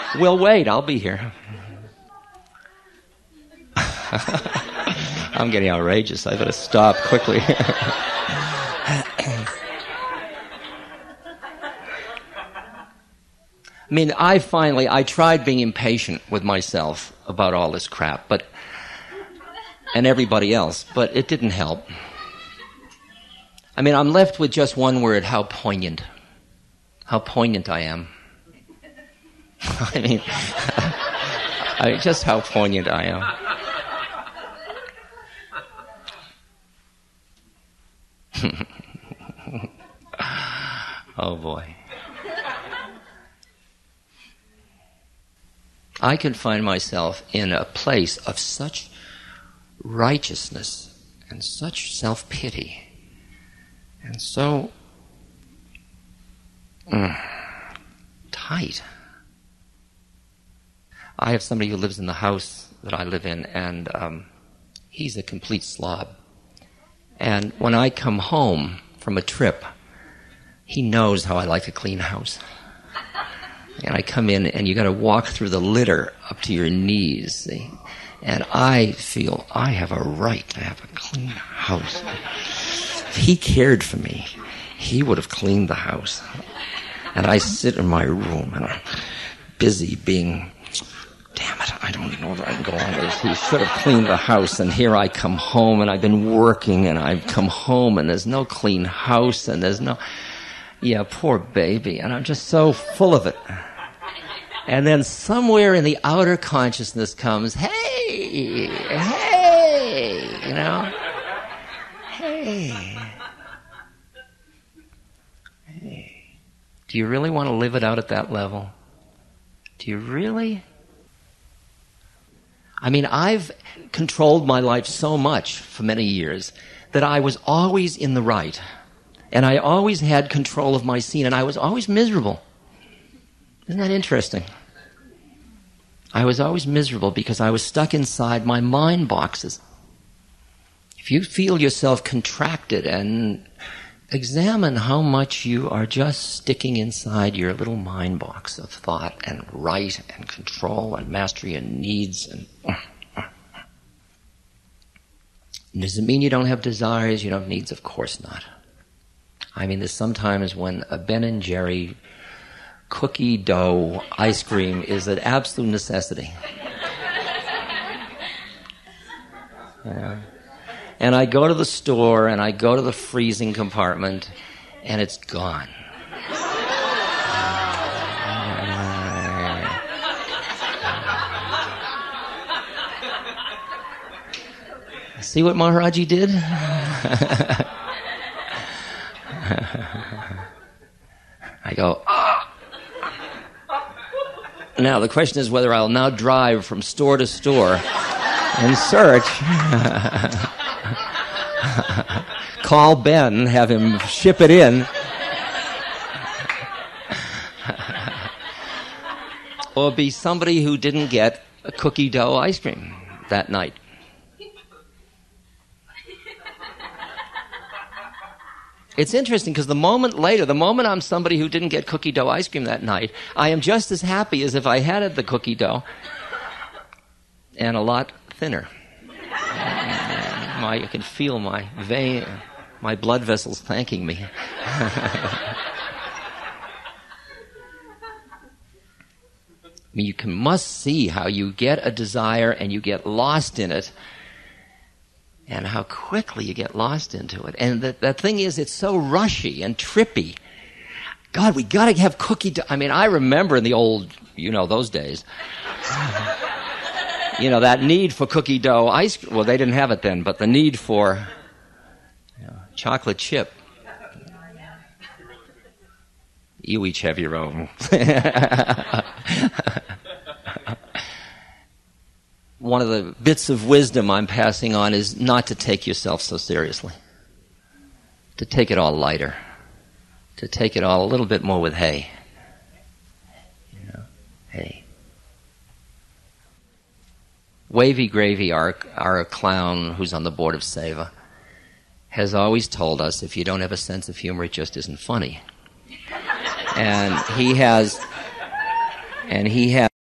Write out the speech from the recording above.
We'll wait. I'll be here. I'm getting outrageous. I better stop quickly. I mean, I tried being impatient with myself about all this crap, and everybody else, but it didn't help. I mean, I'm left with just one word: how poignant. How poignant I am. I mean, just how poignant I am. Oh boy. I can find myself in a place of such righteousness and such self-pity and so tight. I have somebody who lives in the house that I live in, and he's a complete slob. And when I come home from a trip, he knows how I like a clean house. And I come in, and you got to walk through the litter up to your knees, see? And I feel I have a right to have a clean house. If he cared for me, he would have cleaned the house. And I sit in my room, and I'm busy being, damn it, I don't know where I can go on with this. He should have cleaned the house, and here I come home, and I've been working, and I've come home, and there's no clean house, and there's no... Yeah, poor baby. And I'm just so full of it. And then somewhere in the outer consciousness comes, hey, you know, hey. Do you really want to live it out at that level? Do you really? I mean, I've controlled my life so much for many years that I was always in the right. And I always had control of my scene, and I was always miserable. Isn't that interesting? I was always miserable because I was stuck inside my mind boxes. If you feel yourself contracted, and examine how much you are just sticking inside your little mind box of thought and right and control and mastery and needs. And does it mean you don't have desires, you don't have needs? Of course not. I mean, there's sometimes when a Ben & Jerry cookie dough ice cream is an absolute necessity. Yeah. And I go to the store and I go to the freezing compartment and it's gone. See what Maharaji did? I go, Now, the question is whether I'll now drive from store to store and search. Call Ben, have him ship it in. Or be somebody who didn't get a cookie dough ice cream that night. It's interesting because the moment I'm somebody who didn't get cookie dough ice cream that night, I am just as happy as if I had the cookie dough and a lot thinner. I can feel my blood vessels thanking me. I mean, you must see how you get a desire and you get lost in it, and how quickly you get lost into it. And the thing is, it's so rushy and trippy. God, we got to have cookie dough. I mean, I remember in the old, those days, that need for cookie dough ice cream. Well, they didn't have it then, but the need for chocolate chip. You each have your own. One of the bits of wisdom I'm passing on is not to take yourself so seriously. To take it all lighter. To take it all a little bit more with hay. Hay. Wavy Gravy, our clown who's on the board of Seva, has always told us if you don't have a sense of humor, it just isn't funny. And he has